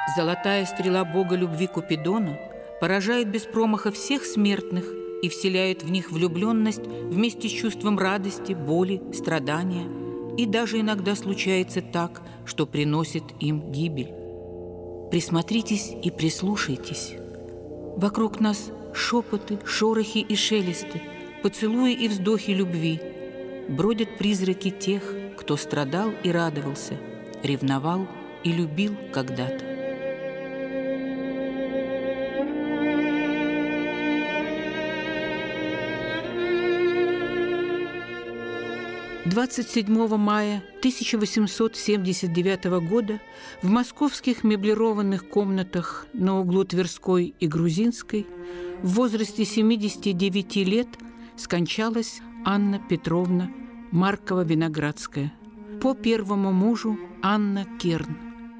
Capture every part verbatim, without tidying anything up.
Золотая стрела бога любви Купидона поражает без промаха всех смертных и вселяет в них влюбленность вместе с чувством радости, боли, страдания. И даже иногда случается так, что приносит им гибель. Присмотритесь и прислушайтесь. Вокруг нас шепоты, шорохи и шелесты, поцелуи и вздохи любви. Бродят призраки тех, кто страдал и радовался, ревновал и любил когда-то. двадцать седьмого мая тысяча восемьсот семьдесят девятого года в московских меблированных комнатах на углу Тверской и Грузинской в возрасте семидесяти девяти лет скончалась Анна Петровна Маркова-Виноградская, по первому мужу Анна Керн.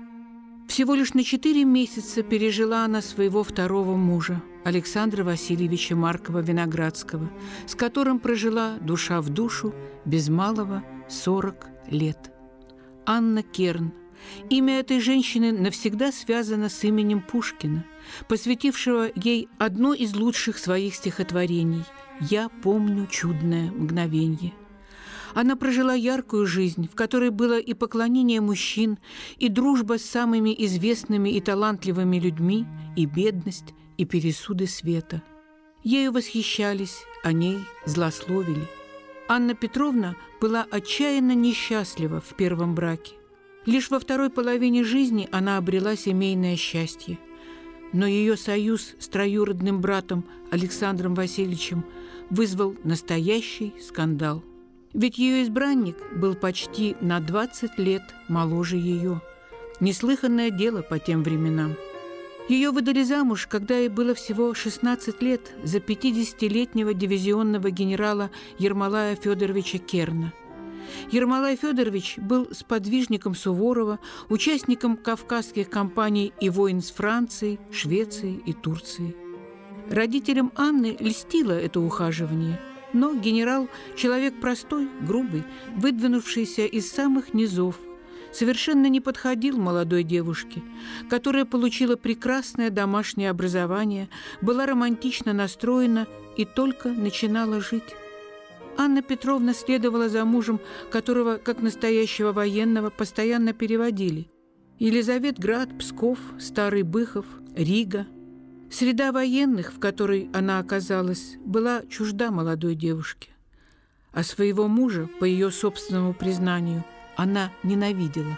Всего лишь на четыре месяца пережила она своего второго мужа, Александра Васильевича Маркова-Виноградского, с которым прожила душа в душу без малого сорок лет. Анна Керн. Имя этой женщины навсегда связано с именем Пушкина, посвятившего ей одно из лучших своих стихотворений «Я помню чудное мгновенье». Она прожила яркую жизнь, в которой было и поклонение мужчин, и дружба с самыми известными и талантливыми людьми, и бедность, и пересуды света. Ею восхищались, о ней злословили. Анна Петровна была отчаянно несчастлива в первом браке. Лишь во второй половине жизни она обрела семейное счастье. Но ее союз с троюродным братом Александром Васильевичем вызвал настоящий скандал. Ведь ее избранник был почти на двадцать лет моложе ее. Неслыханное дело по тем временам. Ее выдали замуж, когда ей было всего шестнадцать лет, за пятидесятилетнего дивизионного генерала Ермолая Федоровича Керна. Ермолай Федорович был сподвижником Суворова, участником кавказских кампаний и войн с Францией, Швецией и Турцией. Родителям Анны льстило это ухаживание. Но генерал – человек простой, грубый, выдвинувшийся из самых низов, совершенно не подходил молодой девушке, которая получила прекрасное домашнее образование, была романтично настроена и только начинала жить. Анна Петровна следовала за мужем, которого, как настоящего военного, постоянно переводили. Елизаветград, Псков, Старый Быхов, Рига. Среда военных, в которой она оказалась, была чужда молодой девушке. А своего мужа, по ее собственному признанию, она ненавидела.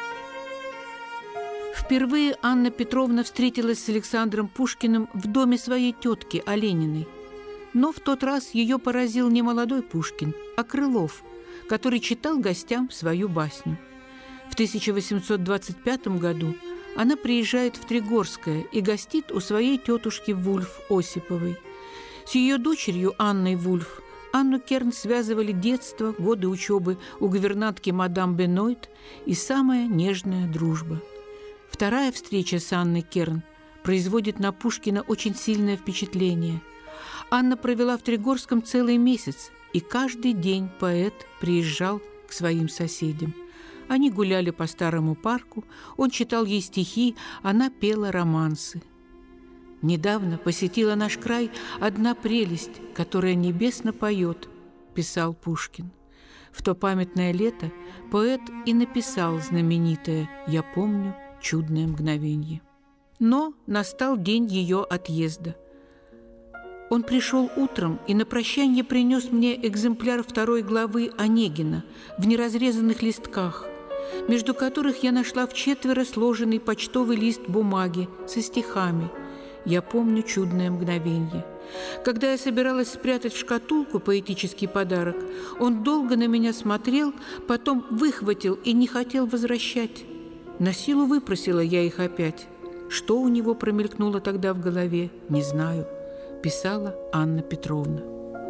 Впервые Анна Петровна встретилась с Александром Пушкиным в доме своей тетки Олениной. Но в тот раз ее поразил не молодой Пушкин, а Крылов, который читал гостям свою басню. В тысяча восемьсот двадцать пятом году она приезжает в Тригорское и гостит у своей тетушки Вульф Осиповой. С ее дочерью Анной Вульф Анну Керн связывали детство, годы учебы у гувернантки мадам Бенойт и самая нежная дружба. Вторая встреча с Анной Керн производит на Пушкина очень сильное впечатление. Анна провела в Тригорском целый месяц, и каждый день поэт приезжал к своим соседям. Они гуляли по старому парку, он читал ей стихи, она пела романсы. «Недавно посетила наш край одна прелесть, которая небесно поет», – писал Пушкин. В то памятное лето поэт и написал знаменитое «Я помню чудное мгновенье». Но настал день ее отъезда. Он пришел утром и на прощание принес мне экземпляр второй главы Онегина в неразрезанных листках, между которых я нашла вчетверо сложенный почтовый лист бумаги со стихами «Я помню чудное мгновенье». Когда я собиралась спрятать в шкатулку поэтический подарок, он долго на меня смотрел, потом выхватил и не хотел возвращать. На силу выпросила я их опять. Что у него промелькнуло тогда в голове, не знаю, писала Анна Петровна.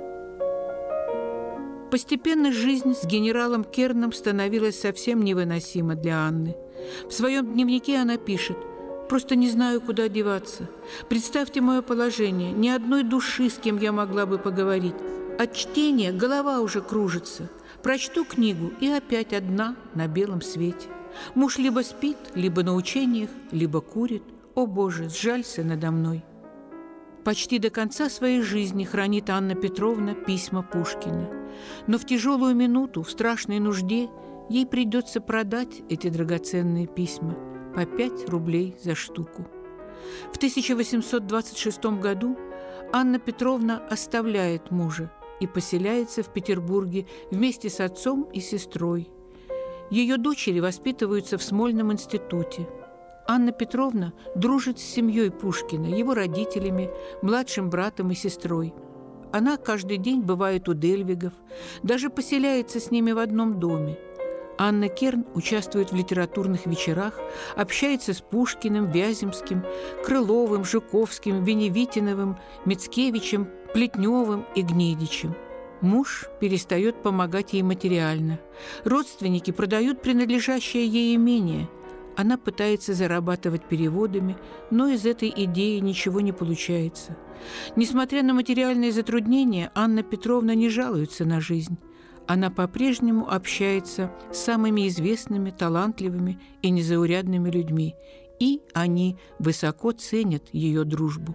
Постепенно жизнь с генералом Керном становилась совсем невыносима для Анны. В своем дневнике она пишет: «Просто не знаю, куда деваться. Представьте мое положение. Ни одной души, с кем я могла бы поговорить. От чтения голова уже кружится. Прочту книгу и опять одна на белом свете. Муж либо спит, либо на учениях, либо курит. О, Боже, сжалься надо мной. Почти до конца своей жизни хранит Анна Петровна письма Пушкина. Но в тяжелую минуту, в страшной нужде, ей придется продать эти драгоценные письма по пять рублей за штуку. В тысяча восемьсот двадцать шестом году Анна Петровна оставляет мужа и поселяется в Петербурге вместе с отцом и сестрой. Ее дочери воспитываются в Смольном институте. Анна Петровна дружит с семьей Пушкина, его родителями, младшим братом и сестрой. Она каждый день бывает у Дельвигов, даже поселяется с ними в одном доме. Анна Керн участвует в литературных вечерах, общается с Пушкиным, Вяземским, Крыловым, Жуковским, Веневитиновым, Мицкевичем, Плетневым и Гнедичем. Муж перестает помогать ей материально. Родственники продают принадлежащее ей имение. Она пытается зарабатывать переводами, но из этой идеи ничего не получается. Несмотря на материальные затруднения, Анна Петровна не жалуется на жизнь. Она по-прежнему общается с самыми известными, талантливыми и незаурядными людьми, и они высоко ценят ее дружбу.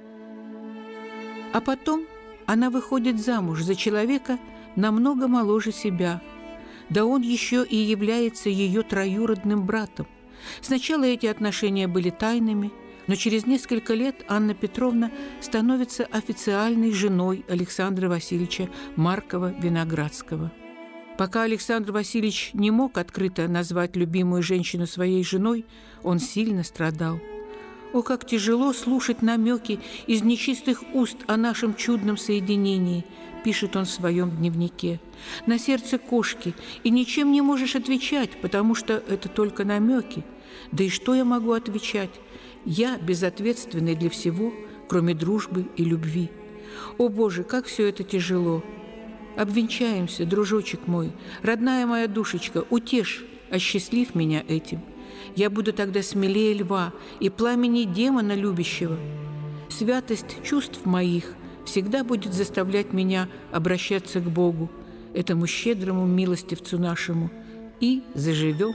А потом она выходит замуж за человека намного моложе себя. Да он еще и является ее троюродным братом. Сначала эти отношения были тайными, но через несколько лет Анна Петровна становится официальной женой Александра Васильевича Маркова-Виноградского. Пока Александр Васильевич не мог открыто назвать любимую женщину своей женой, он сильно страдал. О, как тяжело слушать намеки из нечистых уст о нашем чудном соединении, пишет он в своем дневнике. На сердце кошки, и ничем не можешь отвечать, потому что это только намеки. Да и что я могу отвечать? Я безответственный для всего, кроме дружбы и любви. О, Боже, как все это тяжело! Обвенчаемся, дружочек мой, родная моя душечка, утешь, осчастлив меня этим. Я буду тогда смелее льва и пламени демона любящего. Святость чувств моих всегда будет заставлять меня обращаться к Богу, этому щедрому милостивцу нашему, и заживем.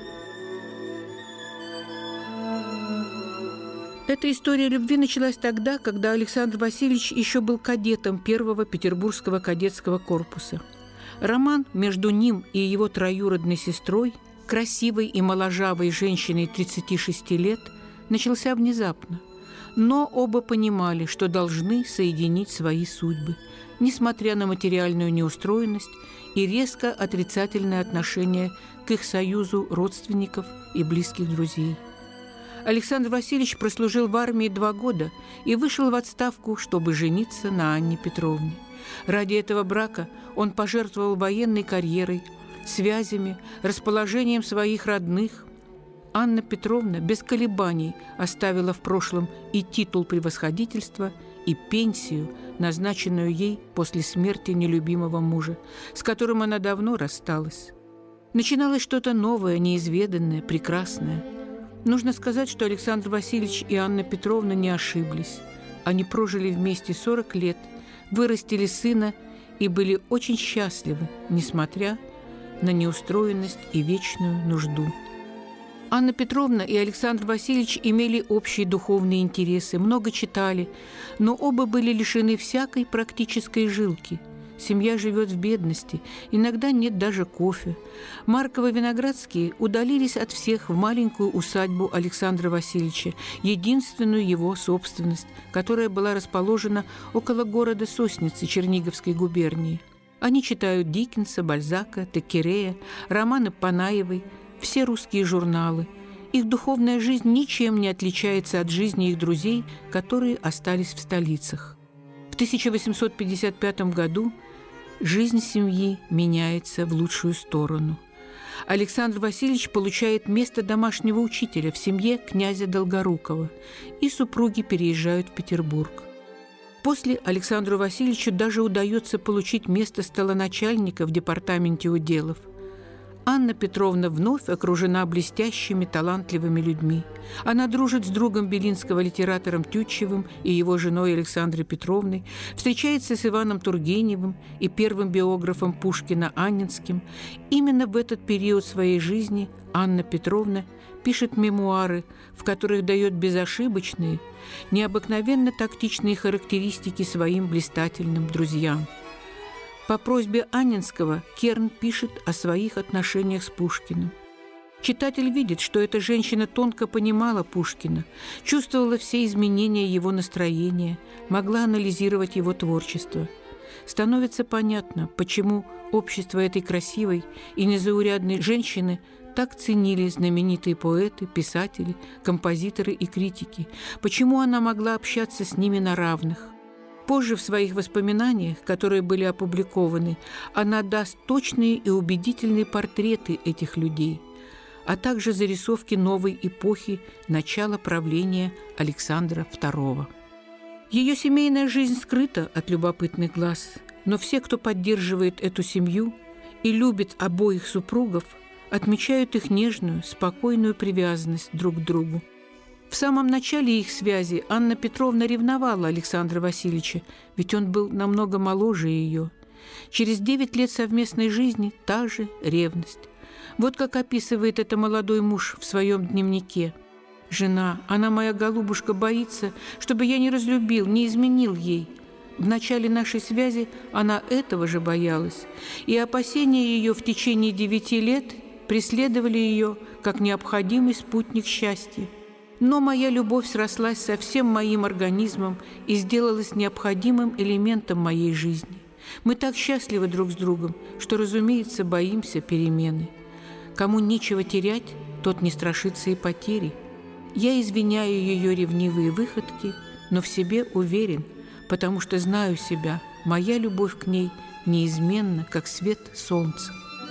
Эта история любви началась тогда, когда Александр Васильевич еще был кадетом первого Петербургского кадетского корпуса. Роман между ним и его троюродной сестрой, красивой и моложавой женщиной тридцати шести лет, начался внезапно. Но оба понимали, что должны соединить свои судьбы, несмотря на материальную неустроенность и резко отрицательное отношение к их союзу родственников и близких друзей. Александр Васильевич прослужил в армии два года и вышел в отставку, чтобы жениться на Анне Петровне. Ради этого брака он пожертвовал военной карьерой, связями, расположением своих родных. Анна Петровна без колебаний оставила в прошлом и титул превосходительства, и пенсию, назначенную ей после смерти нелюбимого мужа, с которым она давно рассталась. Начиналось что-то новое, неизведанное, прекрасное. Нужно сказать, что Александр Васильевич и Анна Петровна не ошиблись. Они прожили вместе сорок лет, вырастили сына и были очень счастливы, несмотря на неустроенность и вечную нужду. Анна Петровна и Александр Васильевич имели общие духовные интересы, много читали, но оба были лишены всякой практической жилки. Семья живет в бедности, иногда нет даже кофе. Марковы-Виноградские удалились от всех в маленькую усадьбу Александра Васильевича, единственную его собственность, которая была расположена около города Сосницы Черниговской губернии. Они читают Диккенса, Бальзака, Теккерея, романы Панаевой, все русские журналы. Их духовная жизнь ничем не отличается от жизни их друзей, которые остались в столицах. В тысяча восемьсот пятьдесят пятом году жизнь семьи меняется в лучшую сторону. Александр Васильевич получает место домашнего учителя в семье князя Долгорукова, и супруги переезжают в Петербург. После Александру Васильевичу даже удается получить место столоначальника в департаменте уделов. Анна Петровна вновь окружена блестящими, талантливыми людьми. Она дружит с другом Белинского, литератором Тютчевым, и его женой Александрой Петровной, встречается с Иваном Тургеневым и первым биографом Пушкина Анненским. Именно в этот период своей жизни Анна Петровна пишет мемуары, в которых дает безошибочные, необыкновенно тактичные характеристики своим блистательным друзьям. По просьбе Анненского Керн пишет о своих отношениях с Пушкиным. Читатель видит, что эта женщина тонко понимала Пушкина, чувствовала все изменения его настроения, могла анализировать его творчество. Становится понятно, почему общество этой красивой и незаурядной женщины так ценили знаменитые поэты, писатели, композиторы и критики, почему она могла общаться с ними на равных. Позже в своих воспоминаниях, которые были опубликованы, она даст точные и убедительные портреты этих людей, а также зарисовки новой эпохи начала правления Александра второго. Ее семейная жизнь скрыта от любопытных глаз, но все, кто поддерживает эту семью и любит обоих супругов, отмечают их нежную, спокойную привязанность друг к другу. В самом начале их связи Анна Петровна ревновала Александра Васильевича, ведь он был намного моложе ее. Через девять лет совместной жизни та же ревность. Вот как описывает это молодой муж в своем дневнике. «Жена, она, моя голубушка, боится, чтобы я не разлюбил, не изменил ей. В начале нашей связи она этого же боялась, и опасения ее в течение девяти лет преследовали ее как необходимый спутник счастья. Но моя любовь срослась со всем моим организмом и сделалась необходимым элементом моей жизни. Мы так счастливы друг с другом, что, разумеется, боимся перемены. Кому нечего терять, тот не страшится и потери. Я извиняю ее ревнивые выходки, но в себе уверен, потому что знаю себя, моя любовь к ней неизменна, как свет солнца».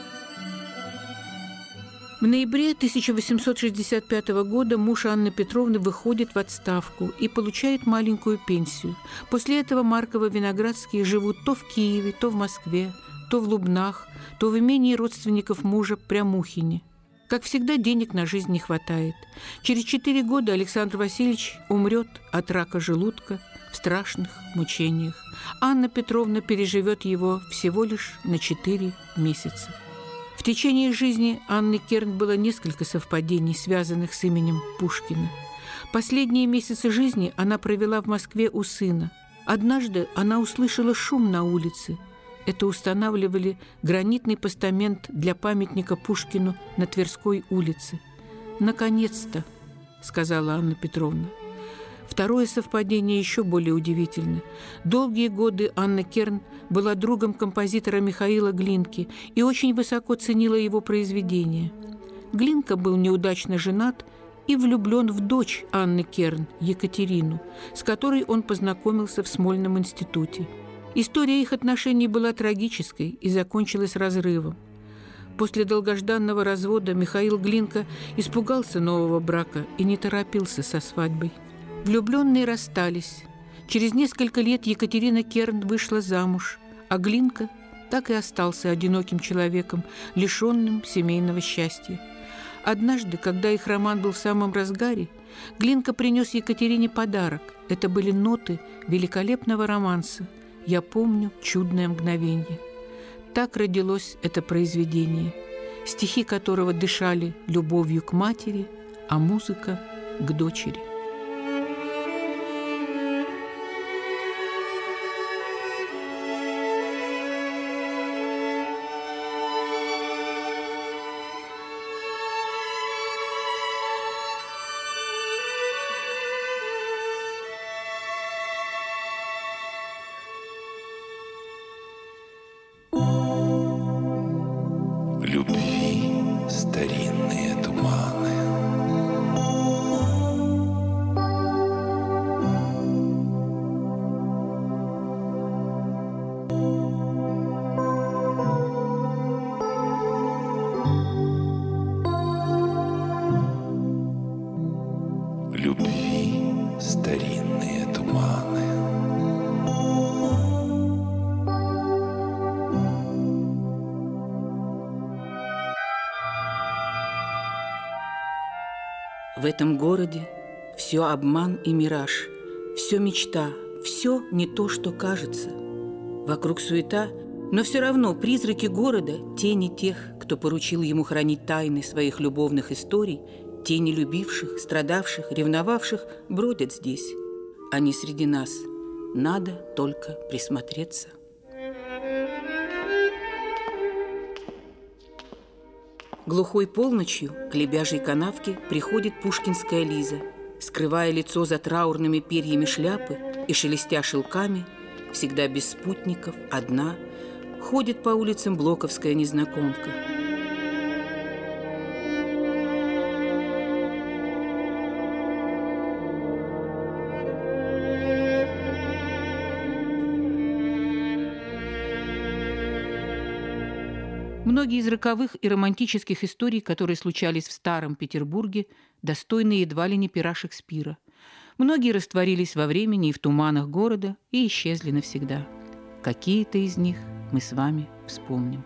В ноябре тысяча восемьсот шестьдесят пятого года муж Анны Петровны выходит в отставку и получает маленькую пенсию. После этого Марково-Виноградские живут то в Киеве, то в Москве, то в Лубнах, то в имении родственников мужа Прямухине. Как всегда, денег на жизнь не хватает. Через четыре года Александр Васильевич умрет от рака желудка в страшных мучениях. Анна Петровна переживет его всего лишь на четыре месяца. В течение жизни Анны Керн было несколько совпадений, связанных с именем Пушкина. Последние месяцы жизни она провела в Москве у сына. Однажды она услышала шум на улице. Это устанавливали гранитный постамент для памятника Пушкину на Тверской улице. «Наконец-то», — сказала Анна Петровна. Второе совпадение еще более удивительно. Долгие годы Анна Керн была другом композитора Михаила Глинки и очень высоко ценила его произведения. Глинка был неудачно женат и влюблен в дочь Анны Керн, Екатерину, с которой он познакомился в Смольном институте. История их отношений была трагической и закончилась разрывом. После долгожданного развода Михаил Глинка испугался нового брака и не торопился со свадьбой. Влюбленные расстались. Через несколько лет Екатерина Керн вышла замуж, а Глинка так и остался одиноким человеком, лишенным семейного счастья. Однажды, когда их роман был в самом разгаре, Глинка принес Екатерине подарок. Это были ноты великолепного романса «Я помню чудное мгновенье». Так родилось это произведение, стихи которого дышали любовью к матери, а музыка – к дочери. Любви старинные туманы, любви старинные туманы. В этом городе все обман и мираж, все мечта, все не то, что кажется. Вокруг суета, но все равно призраки города, тени тех, кто поручил ему хранить тайны своих любовных историй, тени любивших, страдавших, ревновавших, бродят здесь. Они среди нас. Надо только присмотреться. Глухой полночью к Лебяжьей канавке приходит пушкинская Лиза, скрывая лицо за траурными перьями шляпы и шелестя шелками, всегда без спутников, одна, ходит по улицам блоковская незнакомка. Многие из роковых и романтических историй, которые случались в Старом Петербурге, достойны едва ли не пера Шекспира. Многие растворились во времени и в туманах города и исчезли навсегда. Какие-то из них мы с вами вспомним.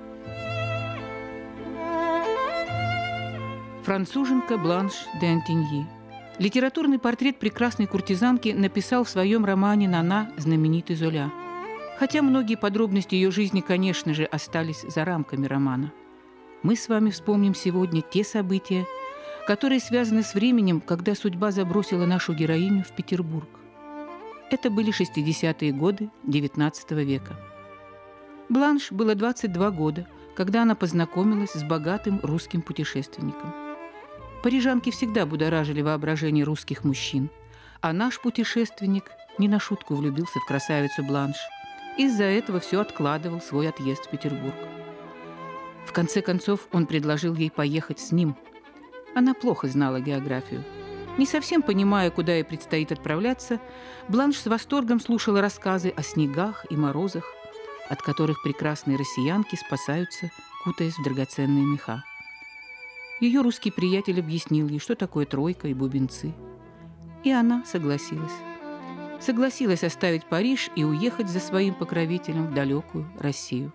Француженка Бланш де Антиньи. Литературный портрет прекрасной куртизанки написал в своем романе «Нана» знаменитый Золя. Хотя многие подробности ее жизни, конечно же, остались за рамками романа. Мы с вами вспомним сегодня те события, которые связаны с временем, когда судьба забросила нашу героиню в Петербург. Это были шестидесятые годы девятнадцатого века. Бланш было двадцать два года, когда она познакомилась с богатым русским путешественником. Парижанки всегда будоражили воображение русских мужчин, а наш путешественник не на шутку влюбился в красавицу Бланш. Из-за этого все откладывал свой отъезд в Петербург. В конце концов, он предложил ей поехать с ним. Она плохо знала географию. Не совсем понимая, куда ей предстоит отправляться, Бланш с восторгом слушала рассказы о снегах и морозах, от которых прекрасные россиянки спасаются, кутаясь в драгоценные меха. Ее русский приятель объяснил ей, что такое тройка и бубенцы. И она согласилась. Согласилась оставить Париж и уехать за своим покровителем в далекую Россию.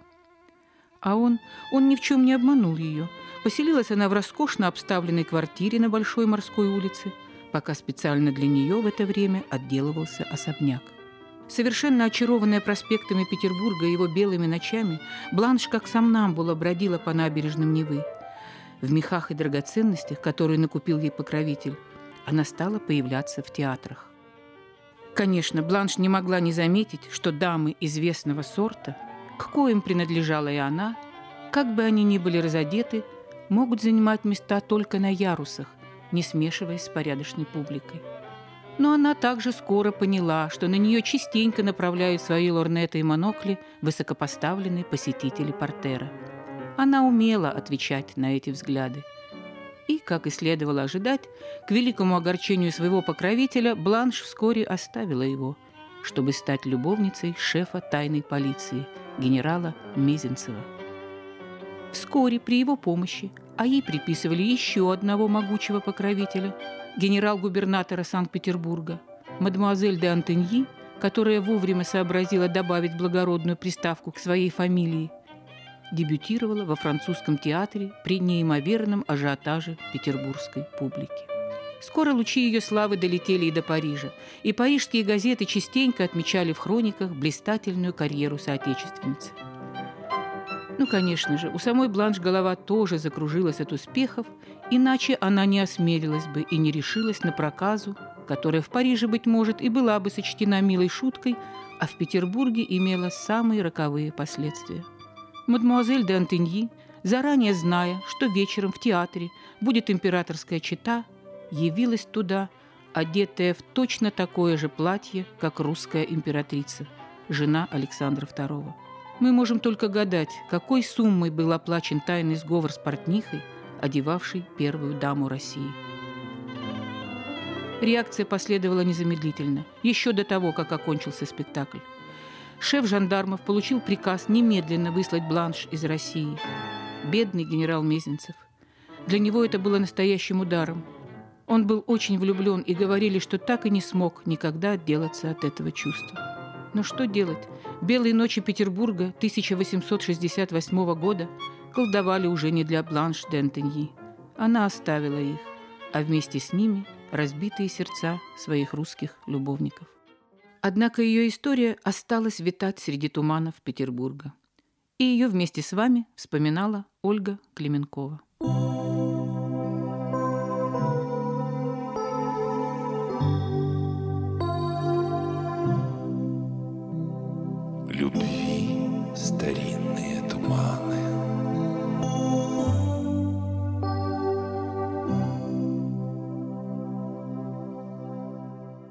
А он, он ни в чем не обманул ее. Поселилась она в роскошно обставленной квартире на Большой морской улице, пока специально для нее в это время отделывался особняк. Совершенно очарованная проспектами Петербурга и его белыми ночами, Бланш, как сомнамбула, бродила по набережным Невы. В мехах и драгоценностях, которые накупил ей покровитель, она стала появляться в театрах. Конечно, Бланш не могла не заметить, что дамы известного сорта, к коим принадлежала и она, как бы они ни были разодеты, могут занимать места только на ярусах, не смешиваясь с порядочной публикой. Но она также скоро поняла, что на нее частенько направляют свои лорнеты и монокли высокопоставленные посетители портера. Она умела отвечать на эти взгляды. И, как и следовало ожидать, к великому огорчению своего покровителя Бланш вскоре оставила его, чтобы стать любовницей шефа тайной полиции, генерала Мезенцева. Вскоре при его помощи, а ей приписывали еще одного могучего покровителя, генерал-губернатора Санкт-Петербурга, мадемуазель де Антиньи, которая вовремя сообразила добавить благородную приставку к своей фамилии, дебютировала во французском театре при неимоверном ажиотаже петербургской публики. Скоро лучи ее славы долетели и до Парижа, и парижские газеты частенько отмечали в хрониках блистательную карьеру соотечественницы. Ну, конечно же, у самой Бланш голова тоже закружилась от успехов, иначе она не осмелилась бы и не решилась на проказу, которая в Париже, быть может, и была бы сочтена милой шуткой, а в Петербурге имела самые роковые последствия. Мадемуазель де Антиньи, заранее зная, что вечером в театре будет императорская чета, явилась туда, одетая в точно такое же платье, как русская императрица, жена Александра второго. Мы можем только гадать, какой суммой был оплачен тайный сговор с портнихой, одевавшей первую даму России. Реакция последовала незамедлительно, еще до того, как окончился спектакль. Шеф жандармов получил приказ немедленно выслать Бланш из России. Бедный генерал Мезенцев. Для него это было настоящим ударом. Он был очень влюблен, и говорили, что так и не смог никогда отделаться от этого чувства. Но что делать? Белые ночи Петербурга тысяча восемьсот шестьдесят восьмого года колдовали уже не для Бланш де Антиньи. Она оставила их. а вместе с ними разбитые сердца своих русских любовников. Однако ее история осталась витать среди туманов Петербурга. И ее вместе с вами вспоминала Ольга Клименкова.